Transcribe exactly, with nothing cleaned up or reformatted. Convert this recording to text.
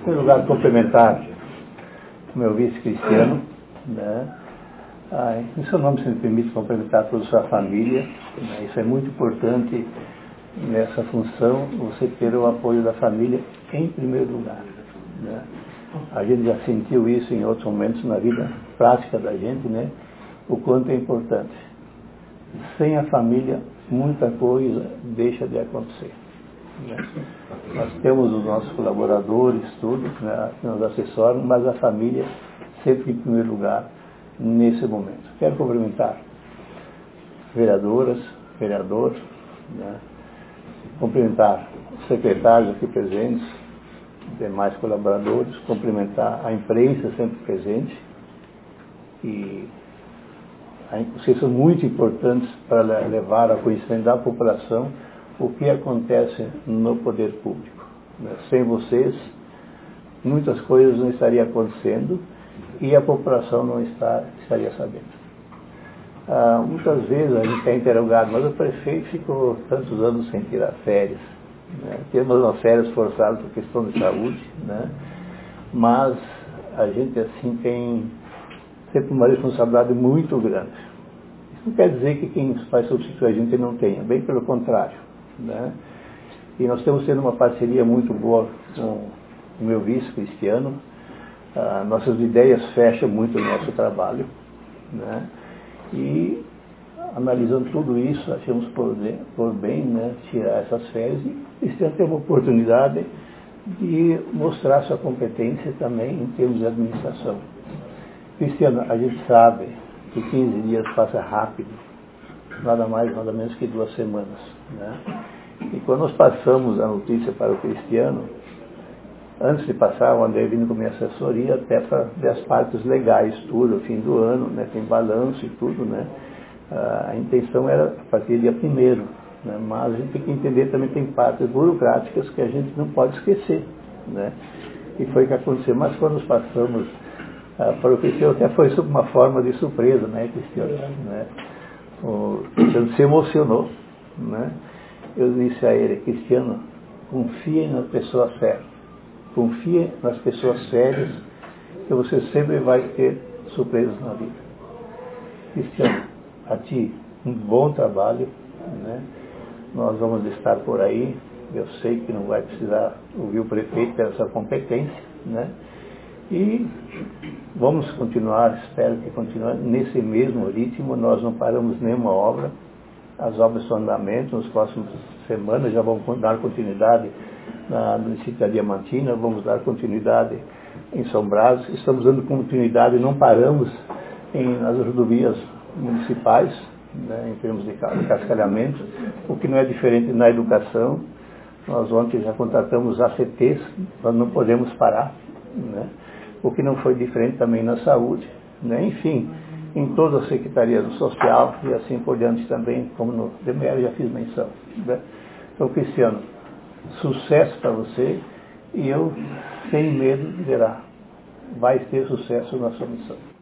Em primeiro lugar, cumprimentar o meu vice-cristiano, né? Ah, em seu nome, se me permite cumprimentar toda a sua família, né? Isso é muito importante nessa função, você ter o apoio da família em primeiro lugar, né? A gente já sentiu isso em outros momentos na vida prática da gente, né? O quanto é importante. Sem a família, muita coisa deixa de acontecer, né? Nós temos os nossos colaboradores, tudo, né, que nos assessoram, mas a família sempre em primeiro lugar nesse momento. Quero cumprimentar vereadoras, vereadores, né, cumprimentar os secretários aqui presentes, demais colaboradores, cumprimentar a imprensa sempre presente, e vocês são muito importantes para levar ao conhecimento da população o que acontece no poder público, né? Sem vocês, muitas coisas não estariam acontecendo e a população não está, estaria sabendo. Ah, muitas vezes a gente é interrogado, mas o prefeito ficou tantos anos sem tirar férias, né? Temos umas férias forçadas por questão de saúde, né? Mas a gente assim tem sempre uma responsabilidade muito grande. Isso não quer dizer que quem vai substituir a gente não tenha, bem pelo contrário, né? E nós estamos tendo uma parceria muito boa com o meu vice, Cristiano. Ah, nossas ideias fecham muito o nosso trabalho, né? E analisando tudo isso, achamos por bem, por bem, né, tirar essas férias e Cristiano ter uma oportunidade de mostrar sua competência também em termos de administração. Cristiano, a gente sabe que quinze dias passa rápido, nada mais, nada menos que duas semanas, né? E quando nós passamos a notícia para o Cristiano, antes de passar, eu andei vindo com minha assessoria até para ver as partes legais, tudo, fim do ano, né? Tem balanço e tudo, né? A intenção era a partir do dia primeiro, né? Mas a gente tem que entender também que tem partes burocráticas que a gente não pode esquecer, né? E foi o que aconteceu. Mas quando nós passamos ah, para o Cristiano, até foi sob uma forma de surpresa, né, Cristiano? Né? O Cristiano se emocionou, né? Eu disse a ele: Cristiano, confie nas pessoas sérias, confie nas pessoas sérias, que você sempre vai ter surpresas na vida. Cristiano, a ti, um bom trabalho, né? Nós vamos estar por aí, eu sei que não vai precisar ouvir o prefeito ter essa competência, né? E vamos continuar, espero que continue nesse mesmo ritmo. Nós não paramos nenhuma obra, as obras estão em andamento, nas próximas semanas já vamos dar continuidade na, no município da Diamantina, vamos dar continuidade em São Brás, estamos dando continuidade, não paramos em, nas rodovias municipais, né, em termos de cascalhamento, o que não é diferente na educação. Nós ontem já contratamos A C Ts, nós não podemos parar, né? O que não foi diferente também na saúde, né? Enfim, em toda a Secretaria do Social e assim por diante também, como no D M R já fiz menção, né? Então, Cristiano, sucesso para você, e eu, sem medo, dirá, vai ter sucesso na sua missão.